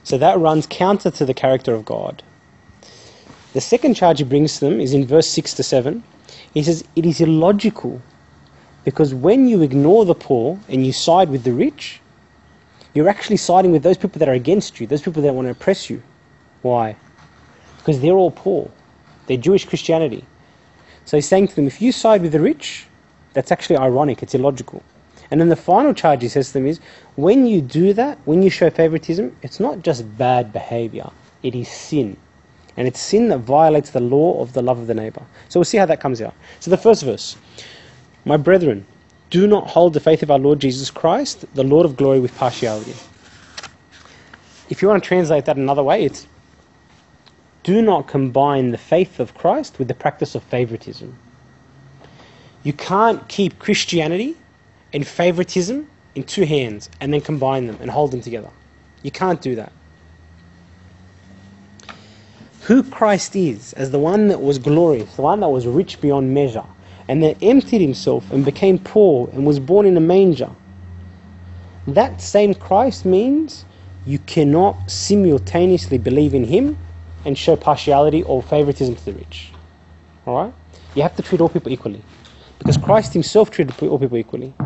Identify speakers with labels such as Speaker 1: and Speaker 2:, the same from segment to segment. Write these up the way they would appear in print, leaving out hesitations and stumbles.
Speaker 1: So that runs counter to the character of God. The second charge he brings to them is in verse 6 to 7. He says, it is illogical because when you ignore the poor and you side with the rich, you're actually siding with those people that are against you, those people that want to oppress you. Why? Because they're all poor. They're Jewish Christianity. So he's saying to them, if you side with the rich, that's actually ironic, it's illogical. And then the final charge he says to them is, when you do that, when you show favoritism, it's not just bad behavior, it is sin. And it's sin that violates the law of the love of the neighbor. So we'll see how that comes out. So the first verse, my brethren, do not hold the faith of our Lord Jesus Christ, the Lord of glory, with partiality. If you want to translate that another way, it's do not combine the faith of Christ with the practice of favoritism. You can't keep Christianity and favoritism in two hands and then combine them and hold them together. You can't do that. Who Christ is as the one that was glorious, the one that was rich beyond measure, and that emptied himself and became poor and was born in a manger. That same Christ means you cannot simultaneously believe in him and show partiality or favoritism to the rich. Alright? You have to treat all people equally. Because Christ himself treated all people equally.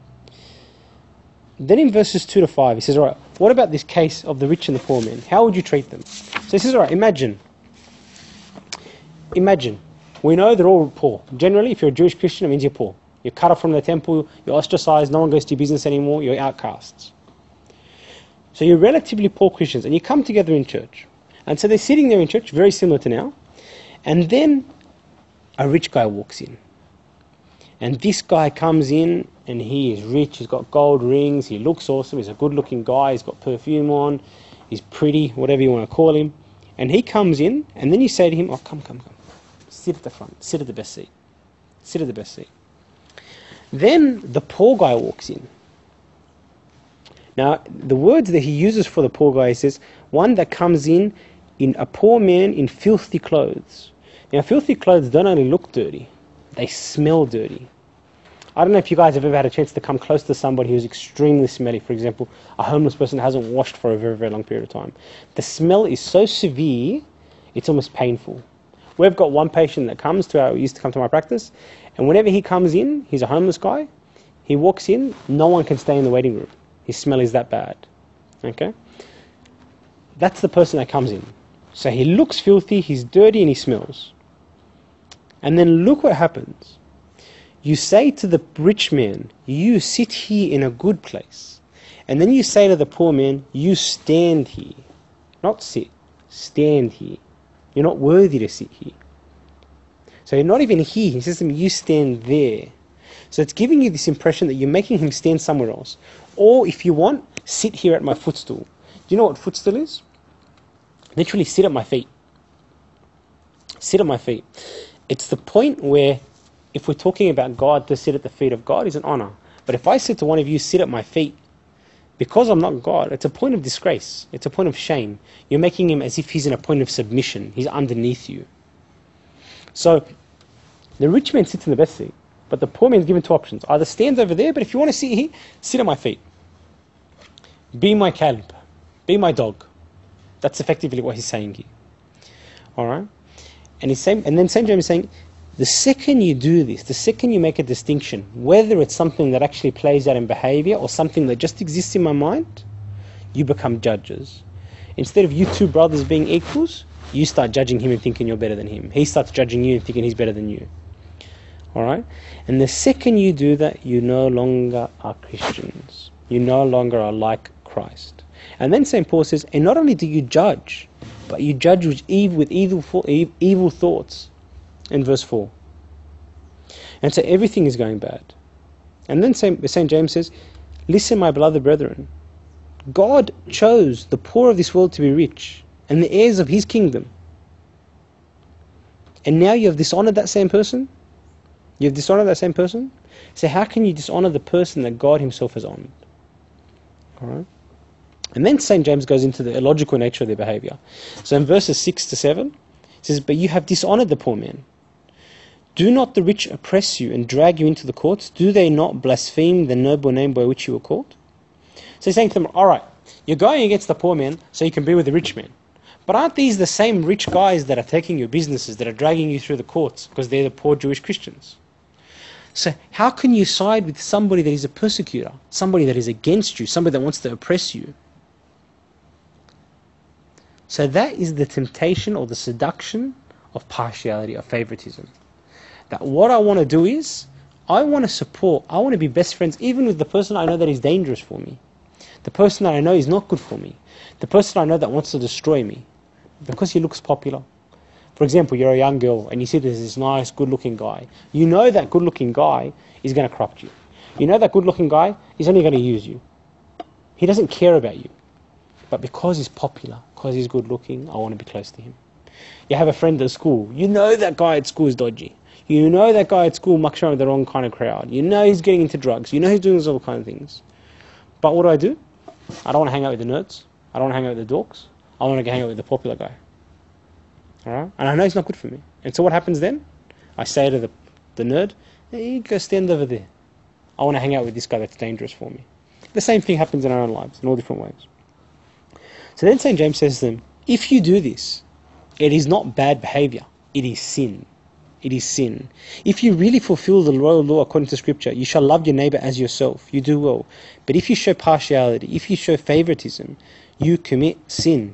Speaker 1: Then in verses 2 to 5, he says, alright, what about this case of the rich and the poor man? How would you treat them? So he says, alright, imagine, we know they're all poor. Generally, if you're a Jewish Christian, it means you're poor. You're cut off from the temple, you're ostracized, no one goes to your business anymore, you're outcasts. So you're relatively poor Christians, and you come together in church. And so they're sitting there in church, very similar to now, and then a rich guy walks in. And this guy comes in, and he is rich, he's got gold rings, he looks awesome, he's a good-looking guy, he's got perfume on, he's pretty, whatever you want to call him. And he comes in, and then you say to him, oh, come. Sit at the front. Sit at the best seat. Sit at the best seat. Then the poor guy walks in. Now, the words that he uses for the poor guy, he says, one that comes in a poor man in filthy clothes. Now, filthy clothes don't only look dirty, they smell dirty. I don't know if you guys have ever had a chance to come close to somebody who's extremely smelly. For example, a homeless person hasn't washed for a very, very long period of time. The smell is so severe, it's almost painful. We've got one patient that used to come to my practice, and whenever he comes in, he's a homeless guy, he walks in, no one can stay in the waiting room. His smell is that bad. Okay? That's the person that comes in. So he looks filthy, he's dirty, and he smells. And then look what happens. You say to the rich man, you sit here in a good place. And then you say to the poor man, you stand here. Not sit, stand here. You're not worthy to sit here. So you're not even here. He says to him, you stand there. So it's giving you this impression that you're making him stand somewhere else. Or if you want, sit here at my footstool. Do you know what footstool is? Literally sit at my feet. Sit at my feet. It's the point where if we're talking about God, to sit at the feet of God is an honor. But if I said to one of you, sit at my feet, because I'm not God, it's a point of disgrace. It's a point of shame. You're making him as if he's in a point of submission. He's underneath you. So the rich man sits in the best seat, but the poor man's given two options. Either stand over there, but if you want to sit here, sit at my feet. Be my kalb. Be my dog. That's effectively what he's saying here. Alright? And then St. James is saying, the second you do this, the second you make a distinction, whether it's something that actually plays out in behavior or something that just exists in my mind, you become judges. Instead of you two brothers being equals, you start judging him and thinking you're better than him. He starts judging you and thinking he's better than you. Alright? And the second you do that, you no longer are Christians. You no longer are like Christ. And then St. Paul says, and not only do you judge, but you judge with evil thoughts. In verse 4. And so everything is going bad. And then St. James says, listen, my beloved brethren, God chose the poor of this world to be rich, and the heirs of his kingdom. And now you have dishonored that same person? You have dishonored that same person? So how can you dishonor the person that God himself has honored? Alright? And then St. James goes into the illogical nature of their behavior. So in verses 6 to 7, it says, but you have dishonored the poor man. Do not the rich oppress you and drag you into the courts? Do they not blaspheme the noble name by which you were called? So he's saying to them, alright, You're going against the poor man so you can be with the rich man. But aren't these the same rich guys that are taking your businesses, that are dragging you through the courts because they're the poor Jewish Christians? So how can you side with somebody that is a persecutor, somebody that is against you, somebody that wants to oppress you? So that is the temptation or the seduction of partiality, of favoritism. That what I want to do is, I want to support, I want to be best friends even with the person I know that is dangerous for me. The person that I know is not good for me. The person I know that wants to destroy me. Because he looks popular. For example, you're a young girl and you see there's this nice, good-looking guy. You know that good-looking guy is going to corrupt you. You know that good-looking guy is only going to use you. He doesn't care about you. But because he's popular, because he's good-looking, I want to be close to him. You have a friend at school. You know that guy at school is dodgy. You know that guy at school mucks around with the wrong kind of crowd. You know he's getting into drugs. You know he's doing all kind of things. But what do? I don't want to hang out with the nerds. I don't want to hang out with the dorks. I want to hang out with the popular guy. Alright? And I know he's not good for me. And so what happens then? I say to the nerd, hey, you go stand over there. I want to hang out with this guy that's dangerous for me. The same thing happens in our own lives, in all different ways. So then St. James says to them, if you do this, it is not bad behavior, it is sin. It is sin. If you really fulfill the royal law according to Scripture, you shall love your neighbor as yourself. You do well. But if you show partiality, if you show favoritism, you commit sin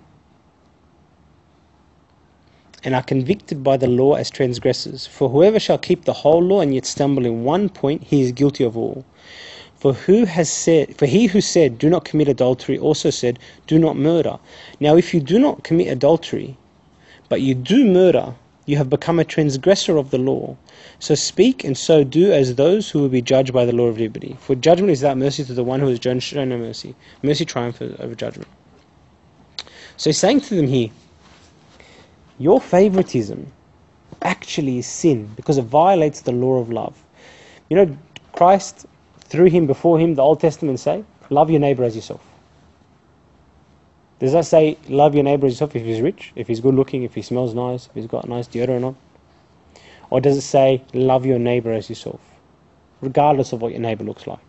Speaker 1: and are convicted by the law as transgressors. For whoever shall keep the whole law and yet stumble in one point, he is guilty of all. For he who said, do not commit adultery, also said, do not murder. Now if you do not commit adultery, but you do murder, you have become a transgressor of the law. So speak and so do as those who will be judged by the law of liberty. For judgment is without mercy to the one who has shown no mercy. Mercy triumphs over judgment. So he's saying to them here, your favoritism actually is sin because it violates the law of love. You know, Christ, through him, before him, the Old Testament say, love your neighbor as yourself. Does that say love your neighbor as yourself if he's rich, if he's good looking, if he smells nice, if he's got nice deodorant on? Or does it say love your neighbor as yourself, regardless of what your neighbor looks like?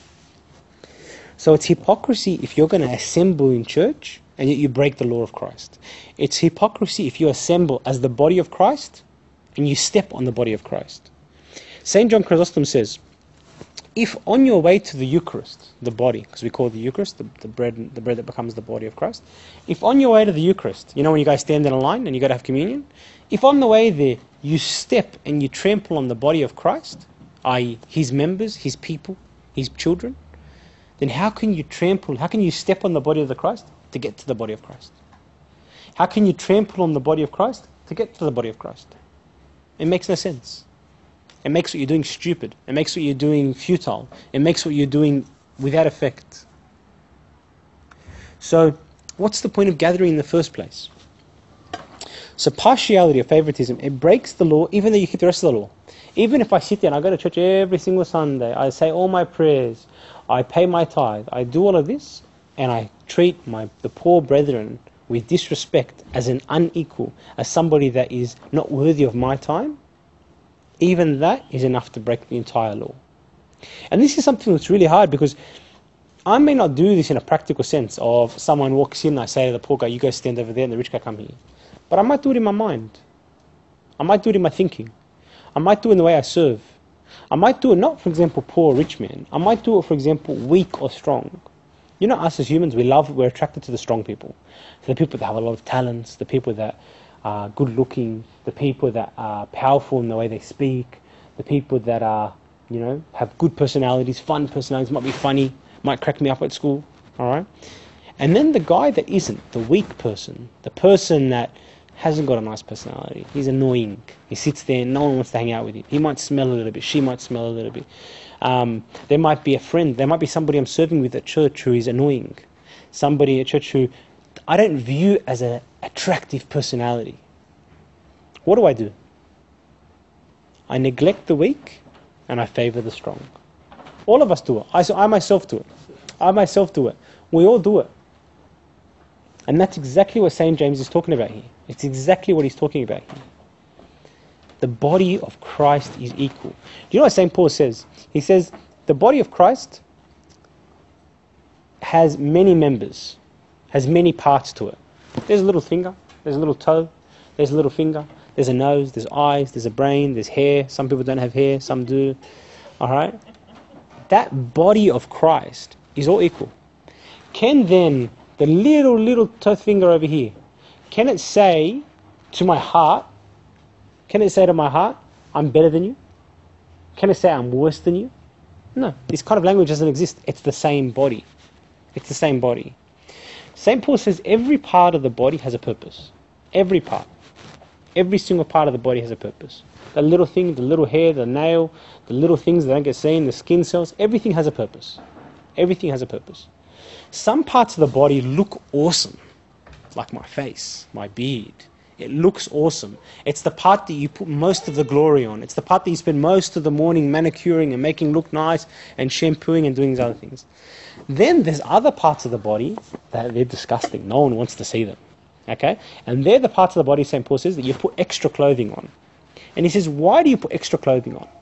Speaker 1: So it's hypocrisy if you're going to assemble in church and yet you break the law of Christ. It's hypocrisy if you assemble as the body of Christ and you step on the body of Christ. St. John Chrysostom says, if on your way to the Eucharist, the body, because we call it the Eucharist, the bread that becomes the body of Christ, if on your way to the Eucharist, you know when you guys stand in a line and you got to have communion, if on the way there you step and you trample on the body of Christ, i.e. his members, his people, his children, then how can you step on the body of the Christ to get to the body of Christ? How can you trample on the body of Christ to get to the body of Christ? It makes no sense. It makes what you're doing stupid. It makes what you're doing futile. It makes what you're doing without effect. So, what's the point of gathering in the first place? So partiality or favoritism, it breaks the law even though you keep the rest of the law. Even if I sit there and I go to church every single Sunday, I say all my prayers, I pay my tithe, I do all of this, and I treat the poor brethren with disrespect as an unequal, as somebody that is not worthy of my time, even that is enough to break the entire law. And this is something that's really hard because I may not do this in a practical sense of someone walks in and I say to the poor guy, you go stand over there and the rich guy come here. But I might do it in my mind. I might do it in my thinking. I might do it in the way I serve. I might do it not, for example, poor or rich man. I might do it, for example, weak or strong. You know, us as humans, we're attracted to the strong people. To the people that have a lot of talents, the people that are good looking, the people that are powerful in the way they speak, the people that are, have good personalities, fun personalities, might be funny, might crack me up at school, all right? And then the guy that isn't, the weak person, the person that hasn't got a nice personality, he's annoying, he sits there and no one wants to hang out with him, he might smell a little bit, she might smell a little bit, there might be a friend, there might be somebody I'm serving with at church who is annoying, somebody at church who I don't view as an attractive personality. What do? I neglect the weak and I favor the strong. All of us do it. I myself do it. I myself do it. We all do it. And that's exactly what St. James is talking about here. It's exactly what he's talking about here. The body of Christ is equal. Do you know what St. Paul says? He says, the body of Christ has many members, has many parts to it. There's a little finger, there's a little toe, there's a little finger, there's a nose, there's eyes, there's a brain, there's hair. Some people don't have hair, some do. Alright? That body of Christ is all equal. Can then the little toe finger over here, can it say to my heart, I'm better than you? Can it say I'm worse than you? No, this kind of language doesn't exist. It's the same body. It's the same body. St. Paul says every part of the body has a purpose. Every part. Every single part of the body has a purpose. The little thing, the little hair, the nail, the little things that don't get seen, the skin cells, everything has a purpose. Everything has a purpose. Some parts of the body look awesome, like my face, my beard. It looks awesome. It's the part that you put most of the glory on. It's the part that you spend most of the morning manicuring and making look nice and shampooing and doing these other things. Then there's other parts of the body that they're disgusting. No one wants to see them. Okay? And they're the parts of the body, St. Paul says, that you put extra clothing on. And he says, why do you put extra clothing on?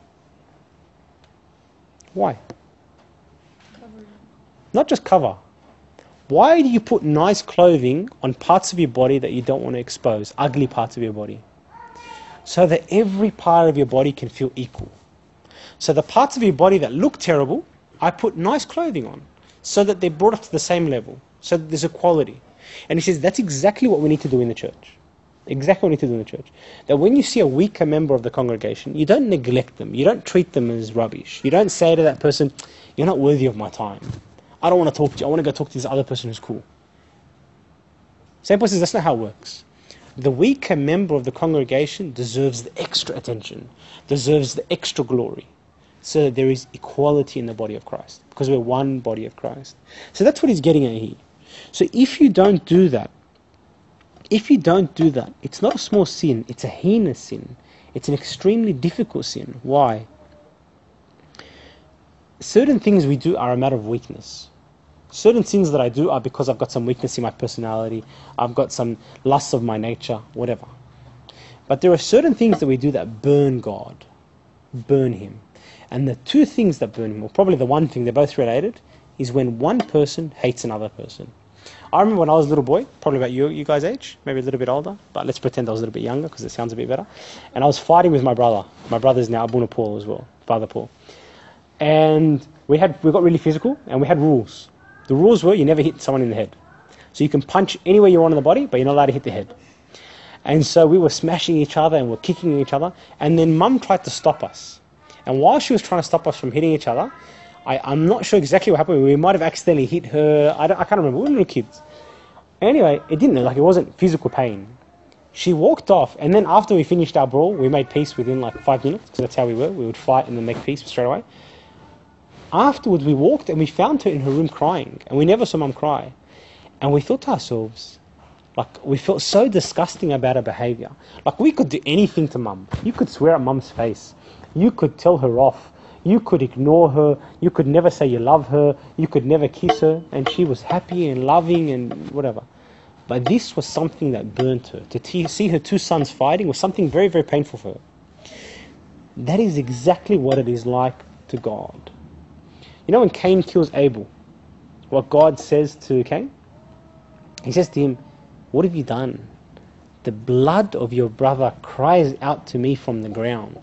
Speaker 1: Why?
Speaker 2: Cover.
Speaker 1: Not just cover. Why do you put nice clothing on parts of your body that you don't want to expose, ugly parts of your body? So that every part of your body can feel equal. So the parts of your body that look terrible, I put nice clothing on, so that they're brought up to the same level, so that there's equality. And he says that's exactly what we need to do in the church. Exactly what we need to do in the church. That when you see a weaker member of the congregation, you don't neglect them, you don't treat them as rubbish. You don't say to that person, you're not worthy of my time. I don't want to talk to you. I want to go talk to this other person who's cool. St. Paul says that's not how it works. The weaker member of the congregation deserves the extra attention, deserves the extra glory, so that there is equality in the body of Christ, because we're one body of Christ. So that's what he's getting at here. So if you don't do that, it's not a small sin, it's a heinous sin. It's an extremely difficult sin. Why? Certain things we do are a matter of weakness. Certain sins that I do are because I've got some weakness in my personality, I've got some lusts of my nature, whatever. But there are certain things that we do that burn God, burn Him. And the two things that burn Him, or probably the one thing, they're both related, is when one person hates another person. I remember when I was a little boy, probably about you guys' age, maybe a little bit older, but let's pretend I was a little bit younger because it sounds a bit better. And I was fighting with my brother. My brother's now Abuna Paul as well, Father Paul. And we got really physical, and we had rules. The rules were you never hit someone in the head. So you can punch anywhere you want in the body, but you're not allowed to hit the head. And so we were smashing each other and we're kicking each other. And then Mum tried to stop us. And while she was trying to stop us from hitting each other, I'm not sure exactly what happened. We might have accidentally hit her. I can't remember. We were little kids. Anyway, it wasn't physical pain. She walked off, and then after we finished our brawl, we made peace within like 5 minutes, because that's how we were. We would fight and then make peace straight away. Afterwards, we walked and we found her in her room crying, and we never saw Mum cry. And we thought to ourselves, like, we felt so disgusting about her behaviour. Like, we could do anything to Mum. You could swear at Mum's face. You could tell her off. You could ignore her. You could never say you love her. You could never kiss her. And she was happy and loving and whatever. But this was something that burnt her. To see her two sons fighting was something very, very painful for her. That is exactly what it is like to God. You know when Cain kills Abel, what God says to Cain? He says to him, what have you done? The blood of your brother cries out to me from the ground.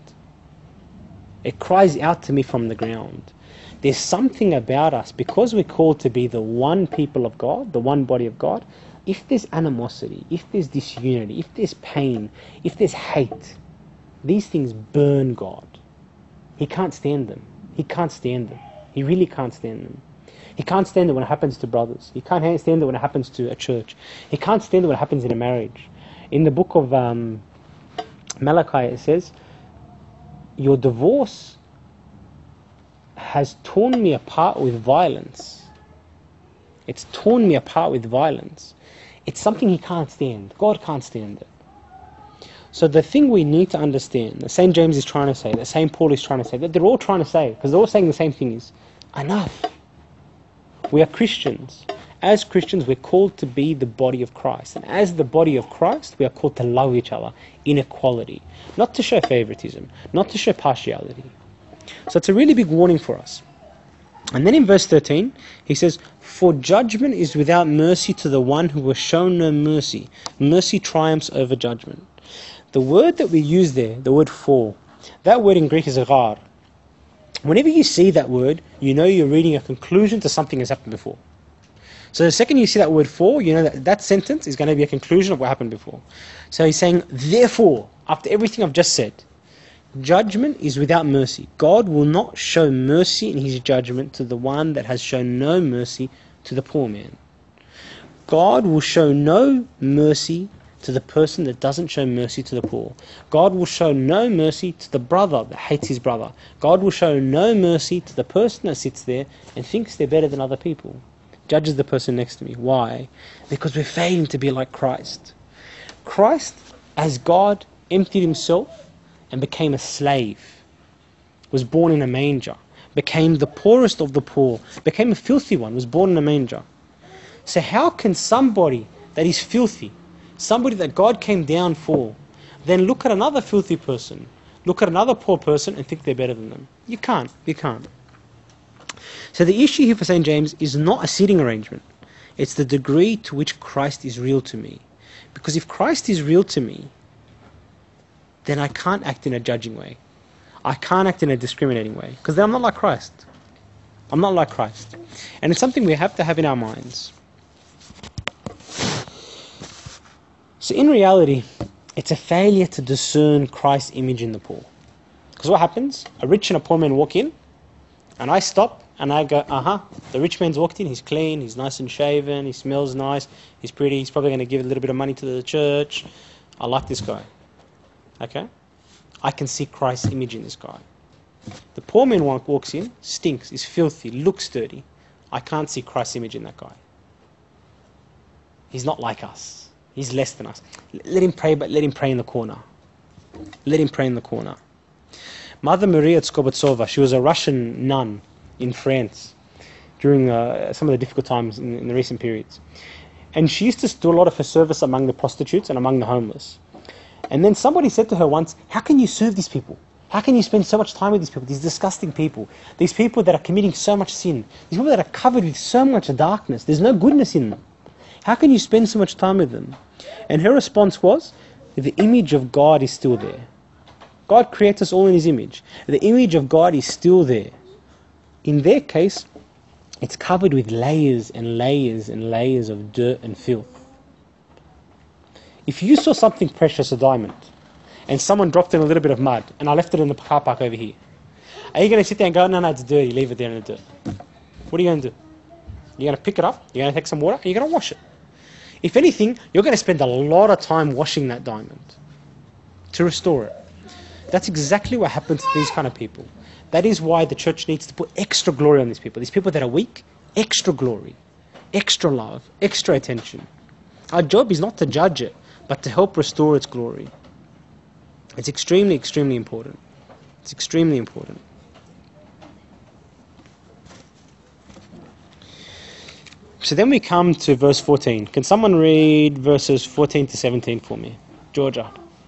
Speaker 1: It cries out to me from the ground. There's something about us, because we're called to be the one people of God, the one body of God. If there's animosity, if there's disunity, if there's pain, if there's hate, these things burn God. He can't stand them. He can't stand them. He really can't stand them. He can't stand it when it happens to brothers. He can't stand it when it happens to a church. He can't stand it when it happens in a marriage. In the book of Malachi, it says, your divorce has torn me apart with violence. It's torn me apart with violence. It's something He can't stand. God can't stand it. So the thing we need to understand, that St. James is trying to say, that St. Paul is trying to say, that they're all trying to say, because they're all saying the same thing, is enough. We are Christians. As Christians, we're called to be the body of Christ. And as the body of Christ, we are called to love each other in equality. Not to show favoritism, not to show partiality. So it's a really big warning for us. And then in verse 13, he says, "For judgment is without mercy to the one who has shown no mercy. Mercy triumphs over judgment." The word that we use there, the word "for," that word in Greek is "ghar." Whenever you see that word, you know you're reading a conclusion to something that's happened before. So the second you see that word "for," you know that that sentence is going to be a conclusion of what happened before. So he's saying, therefore, after everything I've just said, judgment is without mercy. God will not show mercy in his judgment to the one that has shown no mercy to the poor man. God will show no mercy to the person that doesn't show mercy to the poor. God will show no mercy to the brother that hates his brother. God will show no mercy to the person that sits there and thinks they're better than other people. Judges the person next to me. Why? Because we're failing to be like Christ. Christ, as God, emptied himself and became a slave, was born in a manger, became the poorest of the poor, became a filthy one, was born in a manger. So how can somebody that is filthy, somebody that God came down for, then look at another filthy person, look at another poor person and think they're better than them? You can't. So the issue here for St. James is not a seating arrangement. It's the degree to which Christ is real to me. Because if Christ is real to me, then I can't act in a judging way. I can't act in a discriminating way. Because then I'm not like Christ. I'm not like Christ. And it's something we have to have in our minds. So in reality, it's a failure to discern Christ's image in the poor. Because what happens? A rich and a poor man walk in, and I stop, and I go, the rich man's walked in, he's clean, he's nice and shaven, he smells nice, he's pretty, he's probably going to give a little bit of money to the church. I like this guy. Okay? I can see Christ's image in this guy. The poor man walks in, stinks, is filthy, looks dirty. I can't see Christ's image in that guy. He's not like us. He's less than us. Let him pray, but let him pray in the corner. Let him pray in the corner. Mother Maria Skobetsova, she was a Russian nun in France during some of the difficult times in the recent periods. And she used to do a lot of her service among the prostitutes and among the homeless. And then somebody said to her once, how can you serve these people? How can you spend so much time with these people, these disgusting people, these people that are committing so much sin, these people that are covered with so much darkness, there's no goodness in them. How can you spend so much time with them? And her response was, the image of God is still there. God creates us all in his image. The image of God is still there. In their case, it's covered with layers and layers and layers of dirt and filth. If you saw something precious, a diamond, and someone dropped in a little bit of mud, and I left it in the car park over here, are you going to sit there and go, no, it's dirty, leave it there in the dirt? What are you going to do? You're going to pick it up, you're going to take some water, and you're going to wash it. If anything, you're going to spend a lot of time washing that diamond to restore it. That's exactly what happens to these kind of people. That is why the church needs to put extra glory on these people that are weak, extra glory, extra love, extra attention. Our job is not to judge it, but to help restore its glory. It's extremely, extremely important. It's extremely important. So then we come to verse 14. Can someone read verses 14 to 17 for me? Georgia.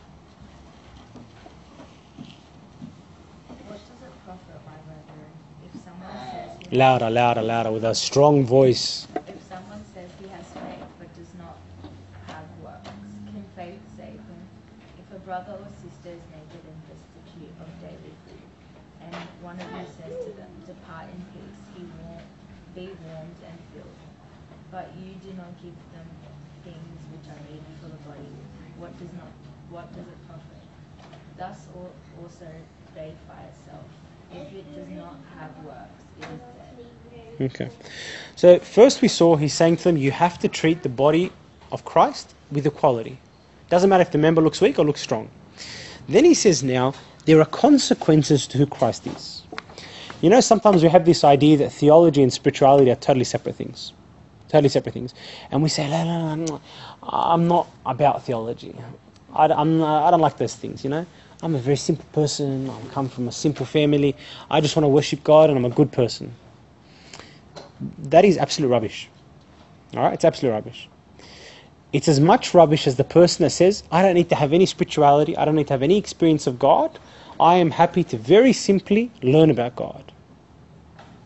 Speaker 2: What does it profit, my brethren, if someone says
Speaker 1: Louder, with a strong voice.
Speaker 2: if someone says he has faith but does not have works, can faith save him? If a brother or sister is naked and destitute of daily food, and one of you says to them, depart in peace, be warmed and filled, but you do not give them things which are needed for the body, what does it profit? Thus also faith by itself, if it does not have works, it is dead.
Speaker 1: Okay. So first we saw he's saying to them, you have to treat the body of Christ with equality. Doesn't matter if the member looks weak or looks strong. Then he says now, there are consequences to who Christ is. You know, sometimes we have this idea that theology and spirituality are totally separate things. And we say, no, I'm not about theology. I don't like those things, you know. I'm a very simple person. I come from a simple family. I just want to worship God and I'm a good person. That is absolute rubbish. All right, it's absolute rubbish. It's as much rubbish as the person that says, I don't need to have any spirituality. I don't need to have any experience of God. I am happy to very simply learn about God.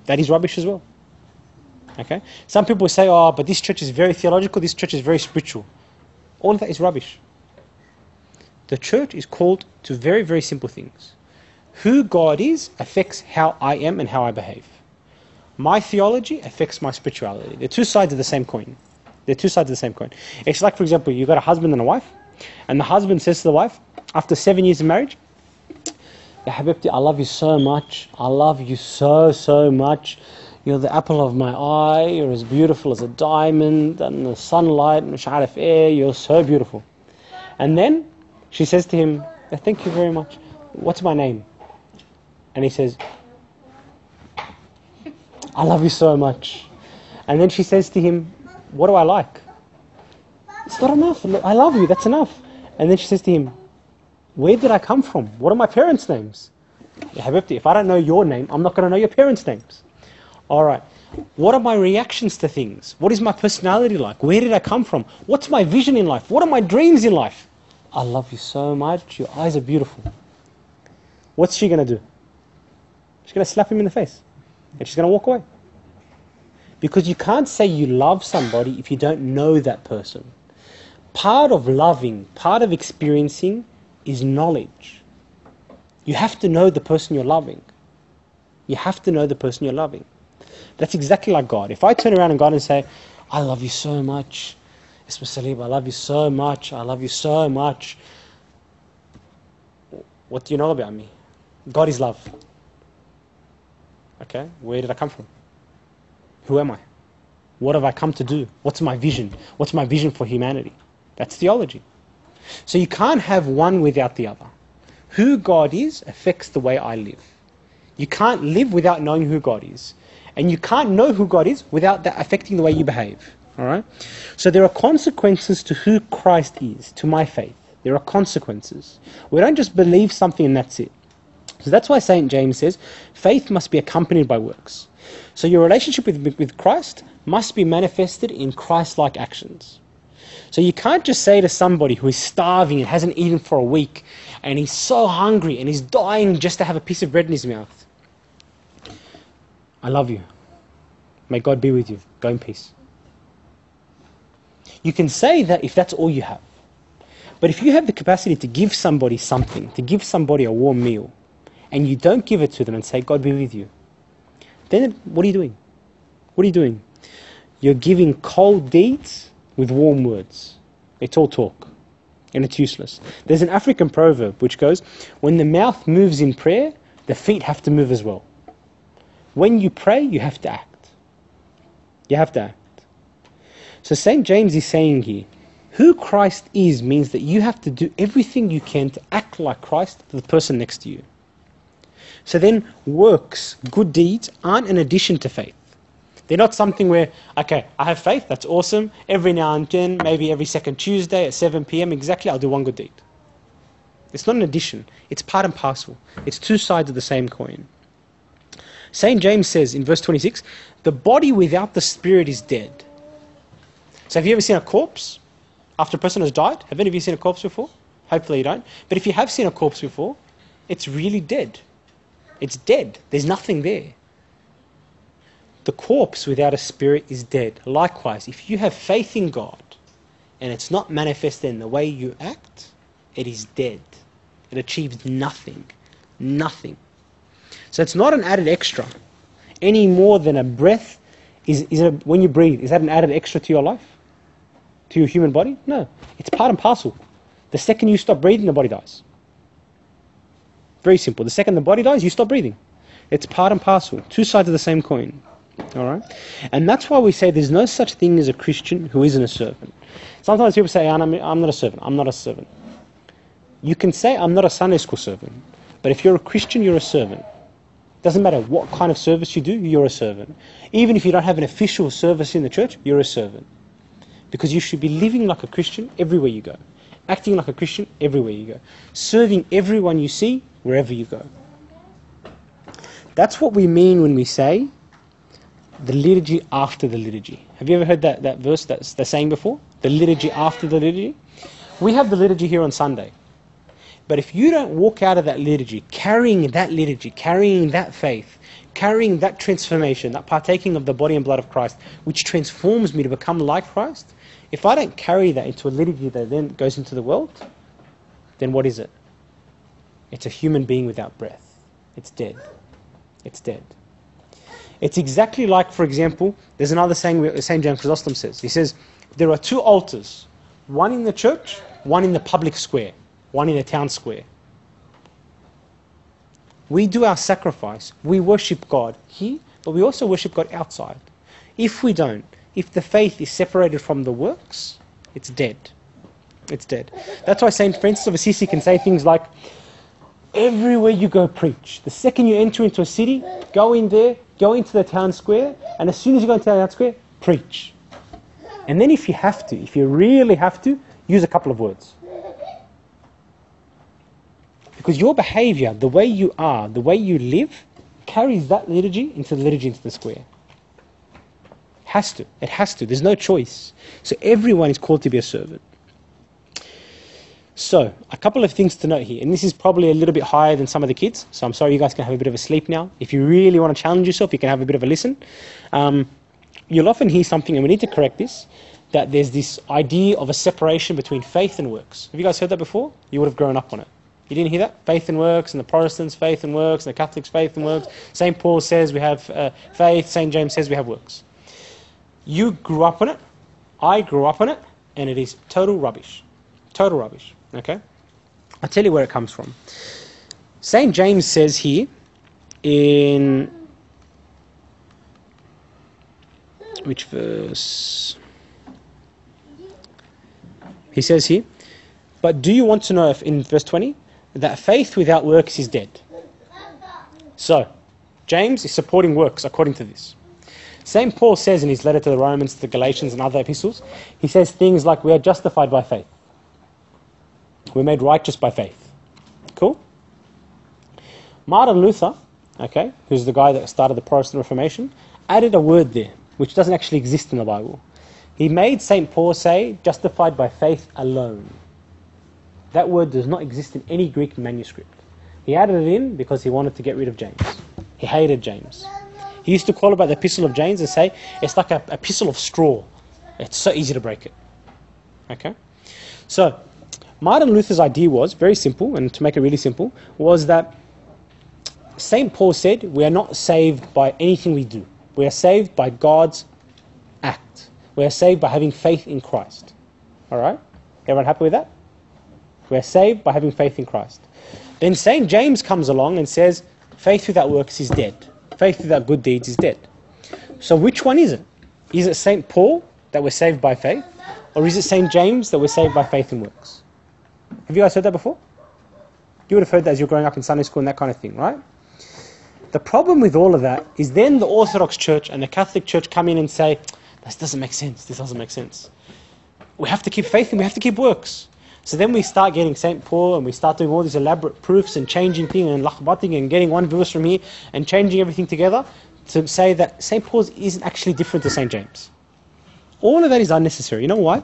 Speaker 1: That is rubbish as well. Okay? Some people say, oh, but this church is very theological, this church is very spiritual. All of that is rubbish. The church is called to very, very simple things. Who God is affects how I am and how I behave. My theology affects my spirituality. They're two sides of the same coin. It's like, for example, you've got a husband and a wife, and the husband says to the wife, after 7 years of marriage, Ya Habibti, I love you so much. I love you so, so much. You're the apple of my eye. You're as beautiful as a diamond and the sunlight and sharaf air. You're so beautiful. And then she says to him, thank you very much. What's my name? And he says, I love you so much. And then she says to him, what do I like? It's not enough. I love you. That's enough. And then she says to him, where did I come from? What are my parents' names? Ya Habibti, if I don't know your name, I'm not going to know your parents' names. All right. What are my reactions to things? What is my personality like? Where did I come from? What's my vision in life? What are my dreams in life? I love you so much. Your eyes are beautiful. What's she going to do? She's going to slap him in the face. And she's going to walk away. Because you can't say you love somebody if you don't know that person. Part of loving, part of experiencing is knowledge. You have to know the person you're loving. You have to know the person you're loving. That's exactly like God. If I turn around and God and say, I love you so much, Isma Salib, I love you so much, I love you so much. What do you know about me? God is love. Okay, where did I come from? Who am I? What have I come to do? What's my vision? What's my vision for humanity? That's theology. So you can't have one without the other. Who God is affects the way I live. You can't live without knowing who God is. And you can't know who God is without that affecting the way you behave. All right? So there are consequences to who Christ is, to my faith. There are consequences. We don't just believe something and that's it. So that's why St. James says, faith must be accompanied by works. So your relationship with Christ must be manifested in Christ-like actions. So you can't just say to somebody who is starving and hasn't eaten for a week, and he's so hungry and he's dying just to have a piece of bread in his mouth, I love you. May God be with you. Go in peace. You can say that if that's all you have. But if you have the capacity to give somebody something, to give somebody a warm meal, and you don't give it to them and say, God be with you, then what are you doing? What are you doing? You're giving cold deeds with warm words. It's all talk. And it's useless. There's an African proverb which goes, when the mouth moves in prayer, the feet have to move as well. When you pray, you have to act. You have to act. So St. James is saying here, who Christ is means that you have to do everything you can to act like Christ to the person next to you. So then works, good deeds, aren't an addition to faith. They're not something where, okay, I have faith, that's awesome. Every now and then, maybe every second Tuesday at 7 p.m. exactly, I'll do one good deed. It's not an addition. It's part and parcel. It's two sides of the same coin. St. James says in verse 26, the body without the spirit is dead. So have you ever seen a corpse after a person has died? Have any of you seen a corpse before? Hopefully you don't. But if you have seen a corpse before, it's really dead. It's dead. There's nothing there. The corpse without a spirit is dead. Likewise, if you have faith in God and it's not manifested in the way you act, it is dead. It achieves nothing. Nothing. So it's not an added extra any more than a breath when you breathe. Is that an added extra to your life? To your human body? No. It's part and parcel. The second you stop breathing, the body dies. Very simple. The second the body dies, you stop breathing. It's part and parcel. Two sides of the same coin. All right? And that's why we say there's no such thing as a Christian who isn't a servant. Sometimes people say, I'm not a servant. I'm not a servant. You can say, I'm not a Sunday school servant. But if you're a Christian, you're a servant. Doesn't matter what kind of service you do, you're a servant. Even if you don't have an official service in the church, you're a servant. Because you should be living like a Christian everywhere you go. Acting like a Christian everywhere you go. Serving everyone you see wherever you go. That's what we mean when we say the liturgy after the liturgy. Have you ever heard that verse that's the saying before? The liturgy after the liturgy? We have the liturgy here on Sunday. But if you don't walk out of that liturgy, carrying that faith, carrying that transformation, that partaking of the body and blood of Christ, which transforms me to become like Christ, if I don't carry that into a liturgy that then goes into the world, then what is it? It's a human being without breath. It's dead. It's dead. It's exactly like, for example, there's another saying St. James Chrysostom says. He says, there are two altars, one in the church, one in the public square, one in the town square. We do our sacrifice. We worship God here, but we also worship God outside. If we don't, if the faith is separated from the works, it's dead. It's dead. That's why St. Francis of Assisi can say things like, everywhere you go, preach. The second you enter into a city, go in there, go into the town square, and as soon as you go into the town square, preach. And then if you have to, if you really have to, use a couple of words. Because your behavior, the way you are, the way you live, carries that liturgy into the square. Has to. It has to. There's no choice. So everyone is called to be a servant. So, a couple of things to note here, and this is probably a little bit higher than some of the kids, so I'm sorry you guys can have a bit of a sleep now. If you really want to challenge yourself, you can have a bit of a listen. You'll often hear something, and we need to correct this, that there's this idea of a separation between faith and works. Have you guys heard that before? You would have grown up on it. You didn't hear that? Faith and works, and the Protestants' faith and works, and the Catholics' faith and works. St. Paul says we have faith, St. James says we have works. You grew up on it, I grew up on it, and it is total rubbish. Total rubbish. Okay? I'll tell you where it comes from. St. James says here in... which verse? He says here, but do you want to know if in verse 20, that faith without works is dead? So, James is supporting works according to this. St. Paul says in his letter to the Romans, to the Galatians and other epistles, he says things like we are justified by faith. We're made righteous by faith. Cool? Martin Luther, okay, who's the guy that started the Protestant Reformation, added a word there, which doesn't actually exist in the Bible. He made St. Paul say, justified by faith alone. That word does not exist in any Greek manuscript. He added it in because he wanted to get rid of James. He hated James. He used to call about the Epistle of James and say, it's like a epistle of straw. It's so easy to break it. Okay? So, Martin Luther's idea was, very simple, and to make it really simple, was that St. Paul said, we are not saved by anything we do. We are saved by God's act. We are saved by having faith in Christ. Alright? Everyone happy with that? We are saved by having faith in Christ. Then St. James comes along and says, faith without works is dead. Faith without good deeds is dead. So which one is it? Is it St. Paul that we're saved by faith? Or is it St. James that we're saved by faith and works? Have you guys heard that before? You would have heard that as you're growing up in Sunday school and that kind of thing, right? The problem with all of that is then the Orthodox Church and the Catholic Church come in and say, this doesn't make sense, this doesn't make sense. We have to keep faith and we have to keep works. So then we start getting St. Paul and we start doing all these elaborate proofs and changing things and lachbating and getting one verse from here and changing everything together to say that St. Paul's isn't actually different to St. James. All of that is unnecessary. You know why?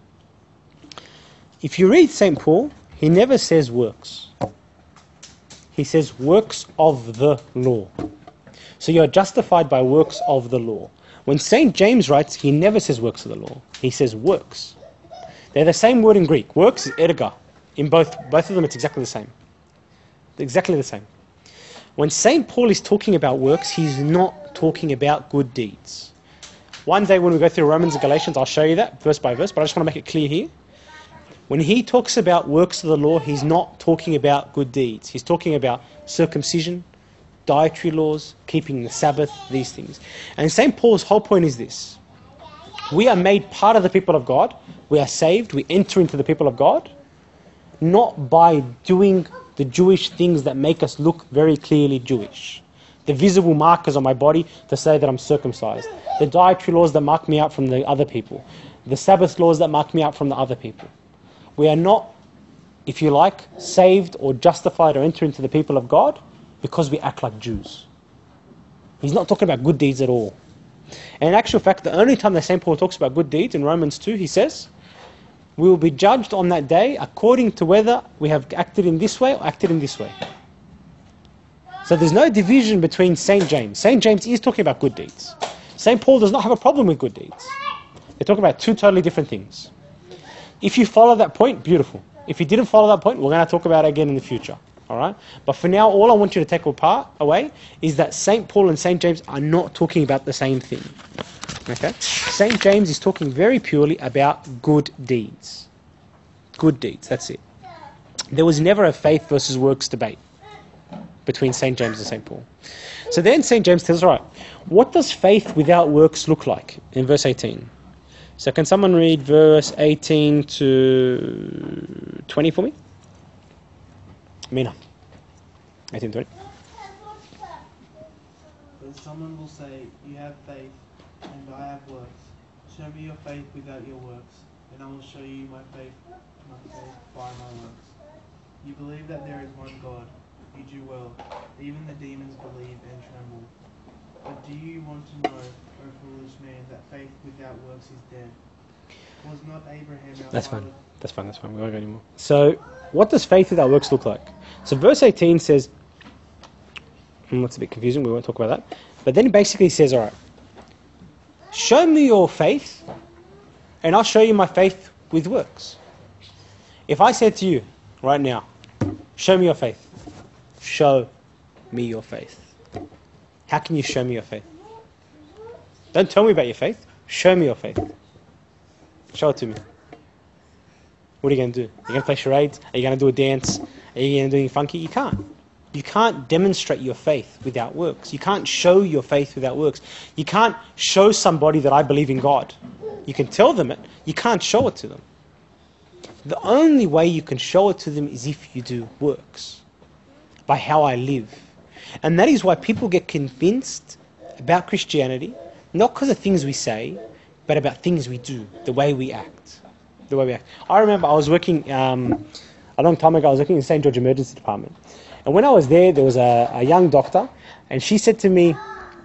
Speaker 1: If you read St. Paul, he never says works. He says works of the law. So you're justified by works of the law. When St. James writes, he never says works of the law. He says works. They're the same word in Greek. Works is erga. In both of them, it's exactly the same. Exactly the same. When St. Paul is talking about works, he's not talking about good deeds. One day when we go through Romans and Galatians, I'll show you that verse by verse, but I just want to make it clear here. When he talks about works of the law, he's not talking about good deeds. He's talking about circumcision, dietary laws, keeping the Sabbath, these things. And St. Paul's whole point is this. We are made part of the people of God. We are saved. We enter into the people of God. Not by doing the Jewish things that make us look very clearly Jewish. The visible markers on my body to say that I'm circumcised. The dietary laws that mark me out from the other people. The Sabbath laws that mark me out from the other people. We are not, if you like, saved or justified or enter into the people of God because we act like Jews. He's not talking about good deeds at all. And in actual fact, the only time that St. Paul talks about good deeds in Romans 2, he says, we will be judged on that day according to whether we have acted in this way or acted in this way. So there's no division between St. James. St. James is talking about good deeds. St. Paul does not have a problem with good deeds. They're talking about two totally different things. If you follow that point, beautiful. If you didn't follow that point, we're going to talk about it again in the future. All right? But for now, all I want you to take away is that St. Paul and St. James are not talking about the same thing. Okay? St. James is talking very purely about good deeds. Good deeds, that's it. There was never a faith versus works debate between St. James and St. Paul. So then St. James tells us, all right, what does faith without works look like in verse 18? So can someone read verse 18 to 20 for me? Mina. 18 to 20.
Speaker 3: But someone will say, you have faith, and I have works. Show me your faith without your works, and I will show you my faith by my works. You believe that there is one God. You do well. Even the demons believe and tremble. But do you want to know, O foolish man, that faith without works is dead? Was not Abraham our
Speaker 1: That's
Speaker 3: father?
Speaker 1: fine. That's fine. We won't go anymore. So, what does faith without works look like? So, verse 18 says, that's a bit confusing, we won't talk about that. But then it basically says, all right, show me your faith, and I'll show you my faith with works. If I said to you right now, show me your faith, show me your faith. How can you show me your faith? Don't tell me about your faith. Show me your faith. Show it to me. What are you going to do? Are you going to play charades? Are you going to do a dance? Are you going to do anything funky? You can't. You can't demonstrate your faith without works. You can't show your faith without works. You can't show somebody that I believe in God. You can tell them it. You can't show it to them. The only way you can show it to them is if you do works. By how I live. And that is why people get convinced about Christianity, not because of things we say, but about things we do, the way we act. The way we act. I remember I was working, a long time ago, I was working in St. George Emergency Department. And when I was there was a young doctor, and she said to me,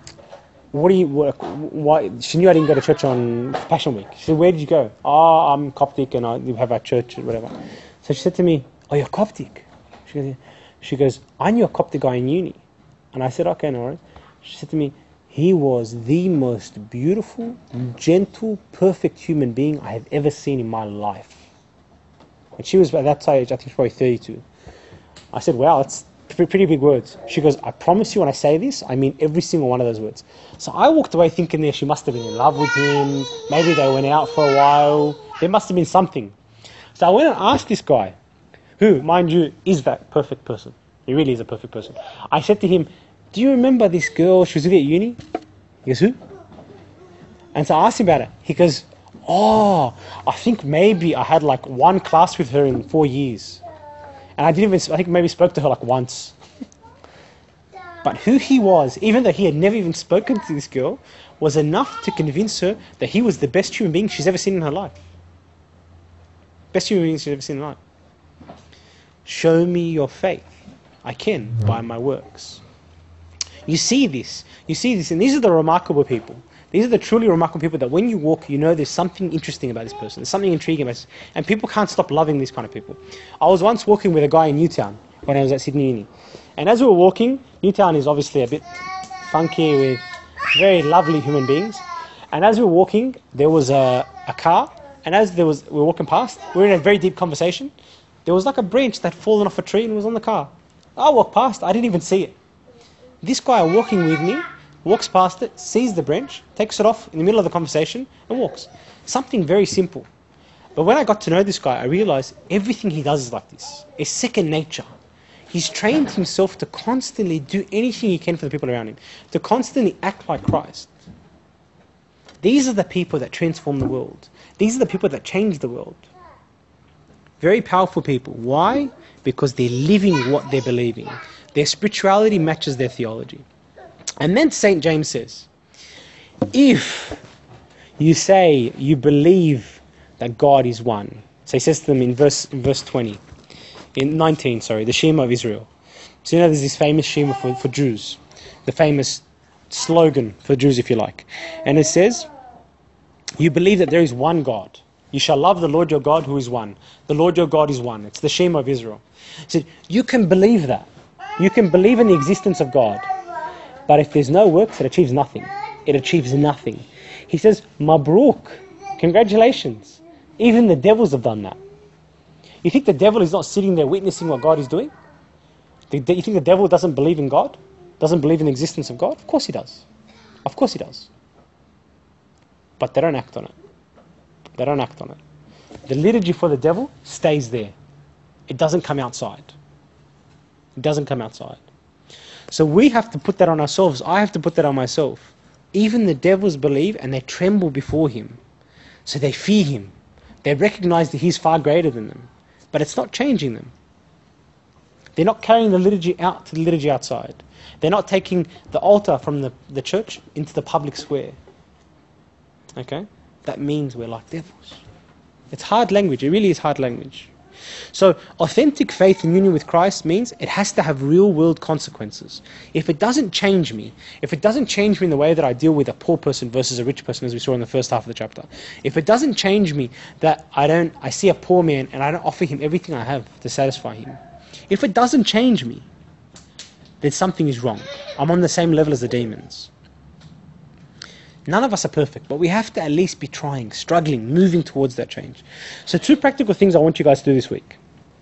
Speaker 1: why? She knew I didn't go to church on Passion Week. She said, where did you go? Oh, I'm Coptic and we have our church or whatever. So she said to me, oh, you're Coptic? She goes, I knew a Coptic guy in uni. And I said, okay, no worries. She said to me, he was the most beautiful, gentle, perfect human being I have ever seen in my life. And she was at that age, I think she was probably 32. I said, wow, that's pretty big words. She goes, I promise you when I say this, I mean every single one of those words. So I walked away thinking there she must have been in love with him. Maybe they went out for a while. There must have been something. So I went and asked this guy, who, mind you, is that perfect person. He really is a perfect person. I said to him, do you remember this girl, she was with you at uni? He goes, who? And so I asked him about it. He goes, oh, I think maybe I had like one class with her in 4 years. And I think maybe spoke to her like once. But who he was, even though he had never even spoken to this girl, was enough to convince her that he was the best human being she's ever seen in her life. Best human being she's ever seen in her life. Show me your faith. I can by my works. You see this, and these are the remarkable people. These are the truly remarkable people that when you walk, you know there's something interesting about this person. There's something intriguing about this. And people can't stop loving these kind of people. I was once walking with a guy in Newtown when I was at Sydney Uni. And as we were walking, Newtown is obviously a bit funky with very lovely human beings. And as we were walking, there was a car. And as we were walking past, we were in a very deep conversation. There was like a branch that had fallen off a tree and was on the car. I walked past, I didn't even see it. This guy walking with me walks past it, sees the branch, takes it off in the middle of the conversation and walks. Something very simple. But when I got to know this guy, I realized everything he does is like this. It's second nature. He's trained himself to constantly do anything he can for the people around him, to constantly act like Christ. These are the people that transform the world. These are the people that change the world. Very powerful people. Why? Because they're living what they're believing. Their spirituality matches their theology. And then St. James says, if you say you believe that God is one. So he says to them in verse 20, in 19, the Shema of Israel. So you know there's this famous Shema for Jews, the famous slogan for Jews if you like. And it says, you believe that there is one God. You shall love the Lord your God who is one. The Lord your God is one. It's the Shema of Israel. So you can believe that. You can believe in the existence of God, but if there's no works, it achieves nothing. It achieves nothing. He says, Mabruk, congratulations. Even the devils have done that. You think the devil is not sitting there witnessing what God is doing? You think the devil doesn't believe in God? Doesn't believe in the existence of God? Of course he does. Of course he does. But they don't act on it. They don't act on it. The liturgy for the devil stays there. It doesn't come outside. It doesn't come outside. So we have to put that on ourselves. I have to put that on myself. Even the devils believe and they tremble before him. So they fear him. They recognize that he's far greater than them. But it's not changing them. They're not carrying the liturgy out to the liturgy outside. They're not taking the altar from the church into the public square. Okay? That means we're like devils. It's hard language. It really is hard language. So authentic faith in union with Christ means it has to have real world consequences. If it doesn't change me, if it doesn't change me in the way that I deal with a poor person versus a rich person, as we saw in the first half of the chapter, if it doesn't change me that I see a poor man and I don't offer him everything I have to satisfy him, if it doesn't change me, then something is wrong. I'm on the same level as the demons. None of us are perfect, but we have to at least be trying, struggling, moving towards that change. So 2 practical things I want you guys to do this week.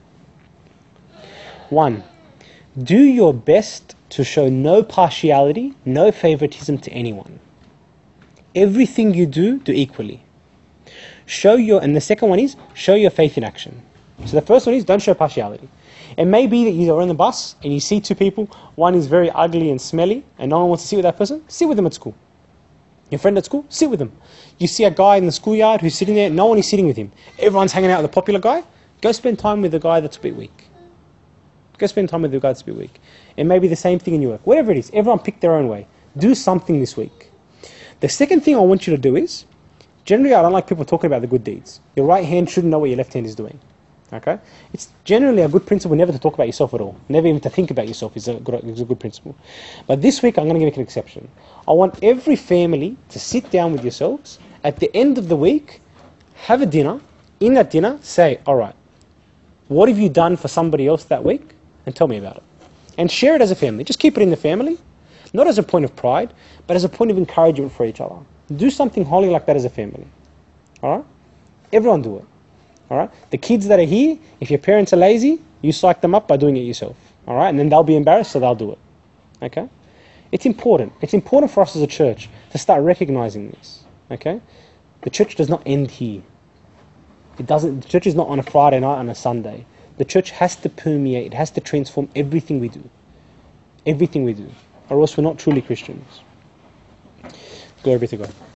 Speaker 1: 1, do your best to show no partiality, no favoritism to anyone. Everything you do equally. And the second one is, show your faith in action. So the first one is, don't show partiality. It may be that you're on the bus and you see 2 people, one is very ugly and smelly, and no one wants to sit with that person, sit with them at school. Your friend at school, sit with them. You see a guy in the schoolyard who's sitting there, no one is sitting with him. Everyone's hanging out with the popular guy. Go spend time with the guy that's a bit weak. Go spend time with the guy that's a bit weak. It may be the same thing in your work. Whatever it is, everyone pick their own way. Do something this week. The second thing I want you to do is, generally I don't like people talking about the good deeds. Your right hand shouldn't know what your left hand is doing. Okay? It's generally a good principle never to talk about yourself at all. Never even to think about yourself is a good principle. But this week I'm going to make an exception. I want every family to sit down with yourselves at the end of the week, have a dinner. In that dinner, say, all right, what have you done for somebody else that week? And tell me about it. And share it as a family. Just keep it in the family, not as a point of pride, but as a point of encouragement for each other. Do something holy like that as a family. All right? Everyone do it. All right? The kids that are here, if your parents are lazy, you psych them up by doing it yourself. All right? And then they'll be embarrassed, so they'll do it. Okay? It's important. It's important for us as a church to start recognizing this. Okay? The church does not end here. The church is not on a Friday night, on a Sunday. The church has to permeate, it has to transform everything we do. Everything we do. Or else we're not truly Christians. Glory be to God.